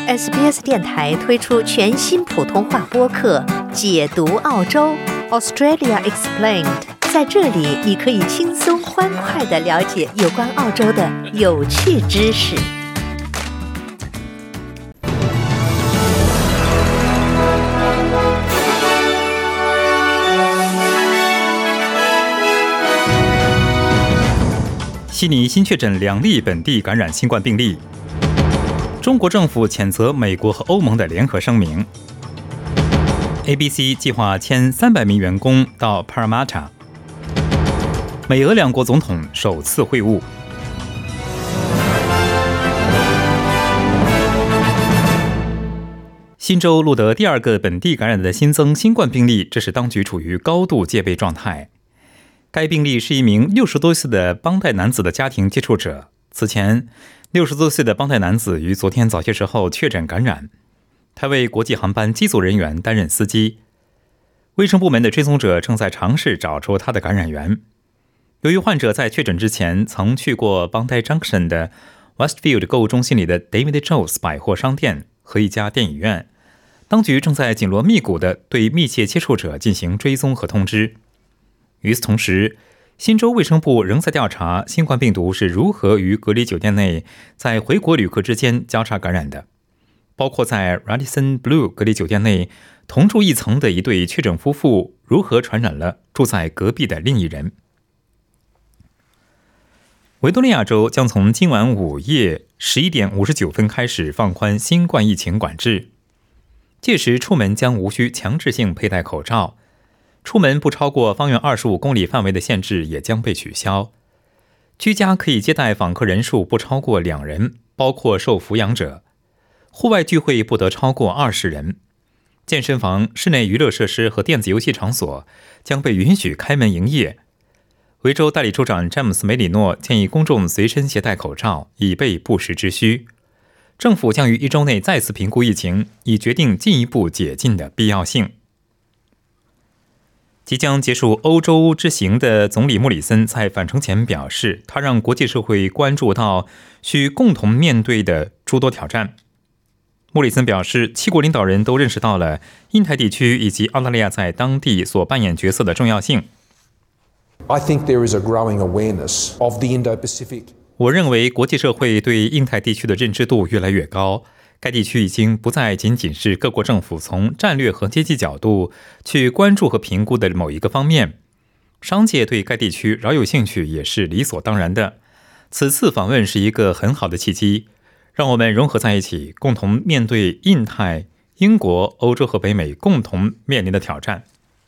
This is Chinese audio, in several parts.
SBS 电台推出全新普通话播客《解读澳洲 Australia Explained》。在这里，你可以轻松欢快地了解有关澳洲的有趣知识。 悉尼新确诊2例本地感染新冠病例。中国政府谴责美国和欧盟的联合声明。ABC 计划迁300名员工到 Parramatta。美俄两国总统首次会晤。新州录得第2个本地感染的新增新冠病例，这使当局处于高度戒备状态。该病例是一名60多岁的邦代男子的家庭接触者。此前60多岁的邦代男子于昨天早些时候确诊感染，他为国际航班机组人员担任司机。卫生部门的追踪者正在尝试找出他的感染源。由于患者在确诊之前曾去过邦代 Junction 的 Westfield 购物中心里的 David Jones 百货商店和一家电影院，当局正在紧锣密鼓地对密切接触者进行追踪和通知。与此同时，新州卫生部仍在调查新冠病毒是如何于隔离酒店内在回国旅客之间交叉感染的，包括在 Radisson Blu 隔离酒店内同住一层的一对确诊夫妇如何传染了住在隔壁的另一人。维多利亚州将从今晚午夜11点59分开始放宽新冠疫情管制，届时出门将无需强制性佩戴口罩，出门不超过方圆25公里范围的限制也将被取消。居家可以接待访客人数不超过2人，包括受抚养者。户外聚会不得超过20人。健身房、室内娱乐设施和电子游戏场所将被允许开门营业。维州代理州长詹姆斯·梅里诺建议公众随身携带口罩，以备不时之需。政府将于1周内再次评估疫情，以决定进一步解禁的必要性。即将结束欧洲之行的总理莫里森在返程前表示，他让国际社会关注到需共同面对的诸多挑战。莫里森表示，7国领导人都认识到了印太地区以及澳大利亚在当地所扮演角色的重要性。 I think there is a growing awareness of the Indo-Pacific. 我认为国际社会对印太地区的认知度越来越高。该地区已经不再仅仅是各国政府从战略和经济角度去关注和评估的某一个方面，商界对该地区饶有兴趣也是理所当然的。此次访问是一个很好的契机，让我们融合在一起，共同面对印太、英国、欧洲和北美共同面临的挑战。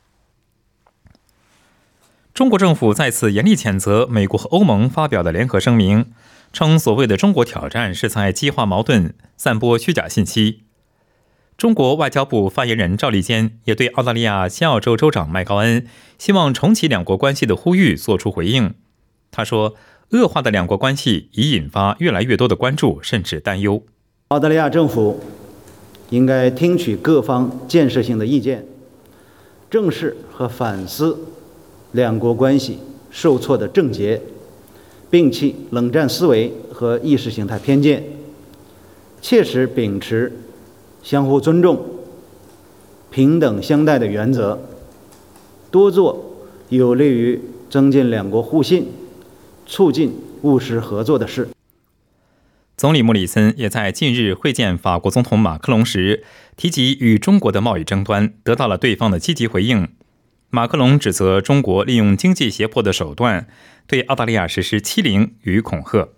中国政府再次严厉谴责美国和欧盟发表的联合声明，称所谓的中国挑战是在激化矛盾，散播虚假信息。中国外交部发言人赵立坚也对澳大利亚西澳洲州长麦高恩希望重启两国关系的呼吁作出回应。他说，恶化的两国关系已引发越来越多的关注，甚至担忧。 澳大利亚政府应该听取各方建设性的意见，正视和反思两国关系受挫的症结，摒弃冷战思维和意识形态偏见，切实秉持相互尊重、平等相待的原则，多做有利于增进两国互信、促进务实合作的事。 总理莫里森也在近日会见法国总统马克龙时，提及与中国的贸易争端，得到了对方的积极回应。马克龙指责中国利用经济胁迫的手段对澳大利亚实施欺凌与恐吓。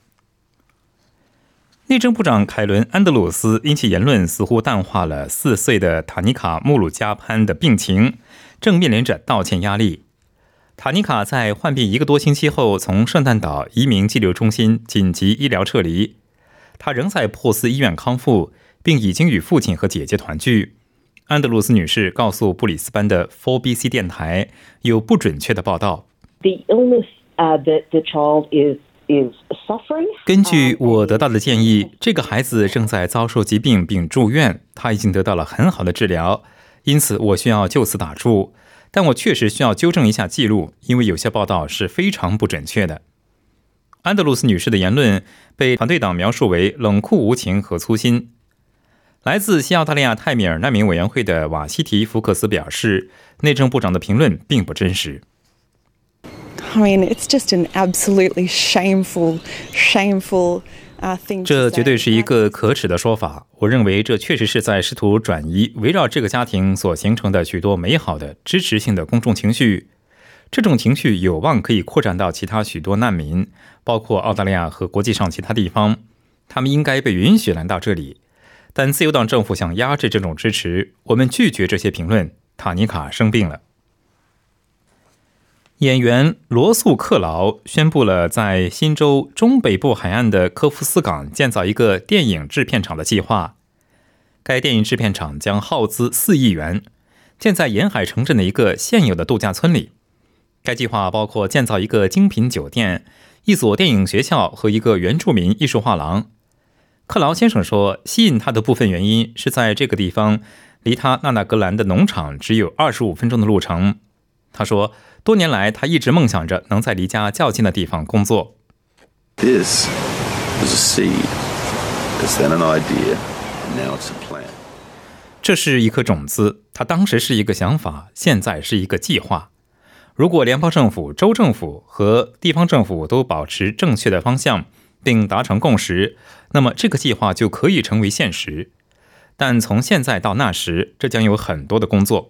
内政部长凯伦·安德鲁斯因其言论似乎淡化了4岁的塔尼卡·穆鲁加潘的病情，正面临着道歉压力。塔尼卡在患病1个多星期后从圣诞岛移民寄留中心紧急医疗撤离，他仍在珀斯医院康复，并已经与父亲和姐姐团聚。安德鲁斯女士告诉布里斯班的 4BC 电台，有不准确的报道。根据我得到的建议，这个孩子正在遭受疾病并住院，他已经得到了很好的治疗，因此我需要就此打住。但我确实需要纠正一下记录，因为有些报道是非常不准确的。安德鲁斯女士的言论被团队党描述为冷酷无情和粗心。 来自西澳大利亚泰米尔难民委员会的瓦西提·福克斯表示，内政部长的评论并不真实。 I mean, it's just an absolutely shameful thing. 这绝对是一个可耻的说法。我认为这确实是在试图转移围绕这个家庭所形成的许多美好的支持性的公众情绪。这种情绪有望可以扩展到其他许多难民，包括澳大利亚和国际上其他地方。他们应该被允许来到这里。但自由党政府想压制这种支持，我们拒绝这些评论。塔尼卡生病了。演员罗素·克劳宣布了在新州中北部海岸的科夫斯港建造一个电影制片厂的计划。该电影制片厂将耗资4亿元，建在沿海城镇的一个现有的度假村里。该计划包括建造一个精品酒店、一所电影学校和一个原住民艺术画廊。克劳先生说，吸引他的部分原因是在这个地方离他纳纳格兰的农场只有25分钟的路程。他说，多年来他一直梦想着能在离家较近的地方工作。 This was a seed. It's then an idea, and now it's a plan. 这是一颗种子，它当时是一个想法，现在是一个计划。如果联邦政府、州政府和地方政府都保持正确的方向并达成共识，那么这个计划就可以成为现实。但从现在到那时，这将有很多的工作。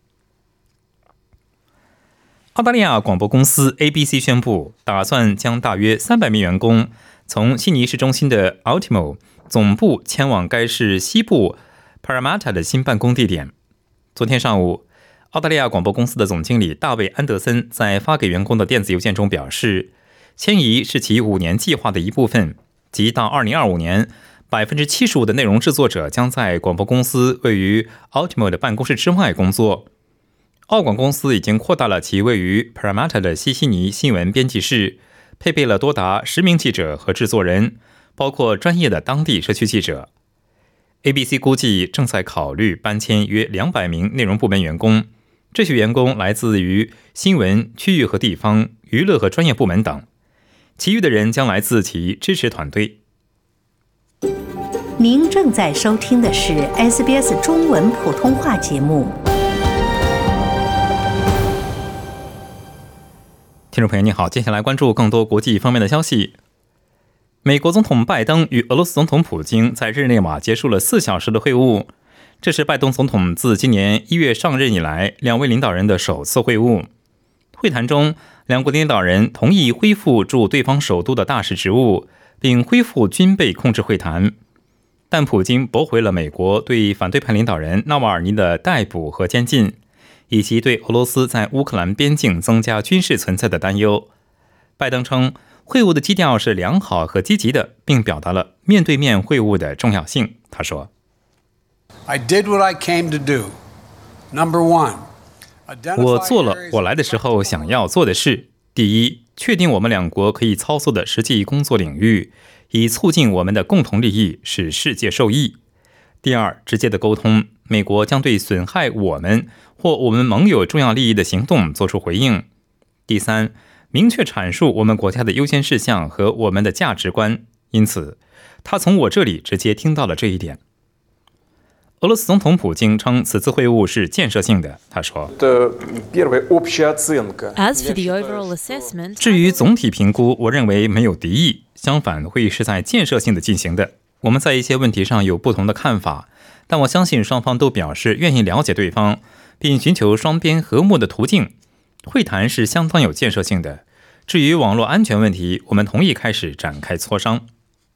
澳大利亚广播公司 ABC 宣布，打算将大约300名员工从悉尼市中心的 Ultimo 总部迁往该市西部 Parramatta 的新办公地点。昨天上午，澳大利亚广播公司的总经理大卫·安德森在发给员工的电子邮件中表示，迁移是其5年计划的一部分，即到2025年，75%的内容制作者将在广播公司位于 Ultimo 的办公室之外工作。澳广公司已经扩大了其位于 Parramatta 的西悉尼新闻编辑室，配备了多达10名记者和制作人，包括专业的当地社区记者。ABC 估计正在考虑搬迁约200名内容部门员工，这些员工来自于新闻、区域和地方、娱乐和专业部门等，其余的人将来自其支持团队。 您正在收听的是 SBS 中文普通话节目。 听众朋友你好，接下来关注更多国际方面的消息。美国总统拜登与俄罗斯总统普京在日内瓦结束了4小时的会晤，这是拜登总统自今年1月上任以来两位领导人的首次会晤。会谈中，两国领导人同意恢复驻对方首都的大使职务，并恢复军备控制会谈。但普京驳回了美国对反对派领导人纳瓦尔尼的逮捕和监禁，以及对俄罗斯在乌克兰边境增加军事存在的担忧。拜登称，会晤的基调是良好和积极的，并表达了面对面会晤的重要性。他说 I did what I came to do. Number one, 我做了我来的时候想要做的事。第一，确定我们两国可以操作的实际工作领域，以促进我们的共同利益，使世界受益。第二，直接的沟通，美国将对损害我们或我们盟友重要利益的行动作出回应。第三，明确阐述我们国家的优先事项和我们的价值观。因此，他从我这里直接听到了这一点。俄罗斯总统普京称此次会晤是建设性的。他说， As for the overall assessment, 至于总体评估，我认为没有敌意，相反，会议是在建设性的进行的。我们在一些问题上有不同的看法，但我相信双方都表示愿意了解对方，并寻求双边和睦的途径。会谈是相当有建设性的。至于网络安全问题，我们同意开始展开磋商。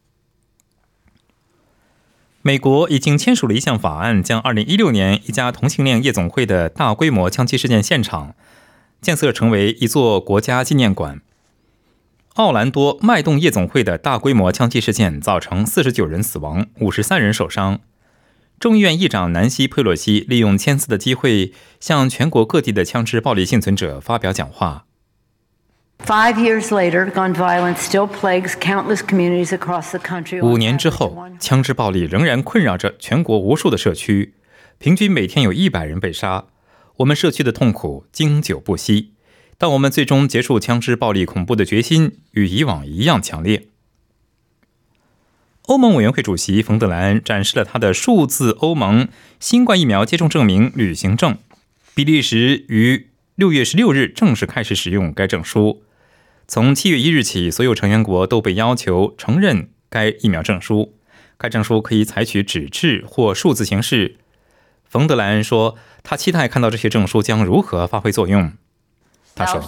美国已经签署了一项法案，将2016年一家同性恋夜总会的大规模枪击事件现场建设成为一座国家纪念馆。奥兰多脉动夜总会的大规模枪击事件造成49人死亡，53人受伤。众议院议长南希·佩洛西利用签字的机会，向全国各地的枪支暴力幸存者发表讲话。 5 years later, gun violence still plagues countless communities across the country. 5年之后，枪支暴力仍然困扰着全国无数的社区，平均每天有100人被杀。我们社区的痛苦经久不息，但我们最终结束枪支暴力恐怖的决心与以往一样强烈。 欧盟委员会主席冯德兰展示了他的数字欧盟新冠疫苗接种证明旅行证。比利时于6月16日正式开始使用该证书。从7月1日起，所有成员国都被要求承认该疫苗证书。该证书可以采取纸质或数字形式。冯德莱恩说，他期待看到这些证书将如何发挥作用。他说，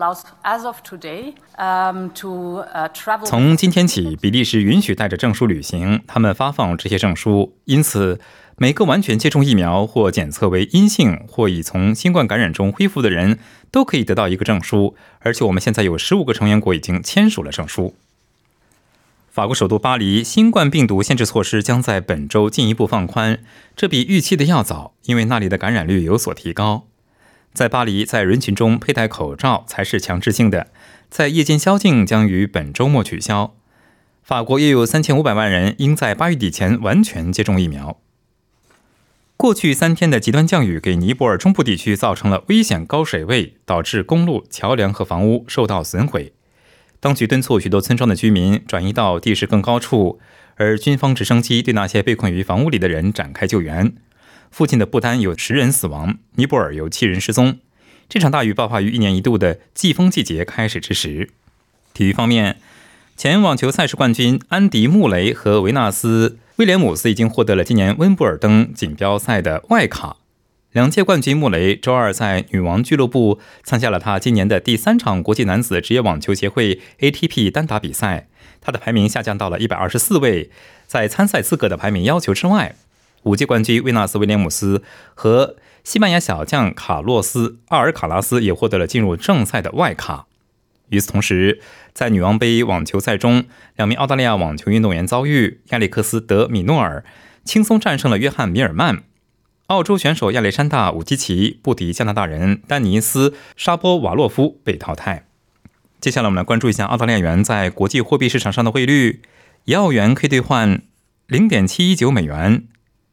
从今天起，比利时允许带着证书旅行，他们发放这些证书，因此每个完全接种疫苗或检测为阴性或已从新冠感染中恢复的人都可以得到一个证书，而且我们现在有15个成员国已经签署了证书。法国首都巴黎新冠病毒限制措施将在本周进一步放宽，这比预期的要早，因为那里的感染率有所提高。在巴黎，在人群中佩戴口罩才是强制性的，在夜间宵禁将于本周末取消。法国约有3500万人应在8月底前完全接种疫苗。过去3天的极端降雨给尼泊尔中部地区造成了危险高水位，导致公路、桥梁和房屋受到损毁。当局敦促许多村庄的居民转移到地势更高处，而军方直升机对那些被困于房屋里的人展开救援。附近的不丹有10人死亡，尼泊尔有7人失踪。这场大雨爆发于1年1度的季风季节开始之时。体育方面，前网球赛事冠军安迪·穆雷和维纳斯·威廉姆斯已经获得了今年温布尔登锦标赛的外卡。2届冠军穆雷周二在女王俱乐部参加了他今年的第3场国际男子职业网球协会 ATP 单打比赛，他的排名下降到了124位，在参赛资格的排名要求之外。5届冠军维纳斯·威廉姆斯和西班牙小将卡洛斯·阿尔卡拉斯也获得了进入正赛的外卡。与此同时，在女王杯网球赛中，2名澳大利亚网球运动员遭遇，亚历克斯·德米诺尔轻松战胜了约翰·米尔曼。澳洲选手亚历山大·武基奇不敌加拿大人丹尼斯·沙波瓦洛夫被淘汰。接下来我们来关注一下澳大利亚元在国际货币市场上的汇率，1澳元可以兑换 0.719 美元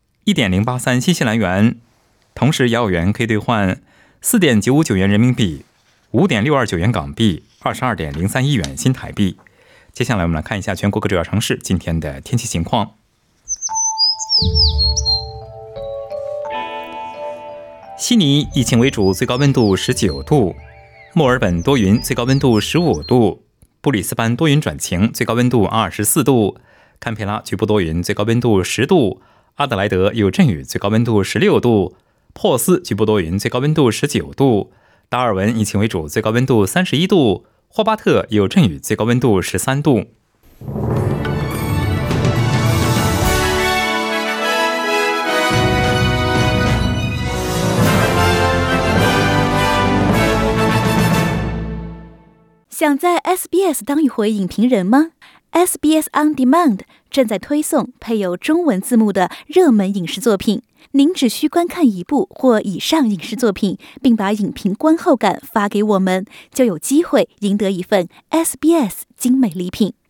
，1.083 新西兰元，同时1澳元可以兑换 4.959 元人民币， 5.629 元港币， 22.031 元新台币。接下来我们来看一下全国各主要城市今天的天气情况。悉尼以晴为主，最高温度19度；墨尔本多云，最高温度15度；布里斯班多云转晴，最高温度24度；堪培拉局部多云，最高温度10度；阿德莱德有阵雨，最高温度16度；珀斯局部多云，最高温度19度；达尔文以晴为主，最高温度31度；霍巴特有阵雨，最高温度13度。 想在 SBS 当一回影评人吗？ SBS On Demand 正在推送配有中文字幕的热门影视作品，您只需观看一部或以上影视作品，并把影评观后感发给我们，就有机会赢得一份 SBS 精美礼品。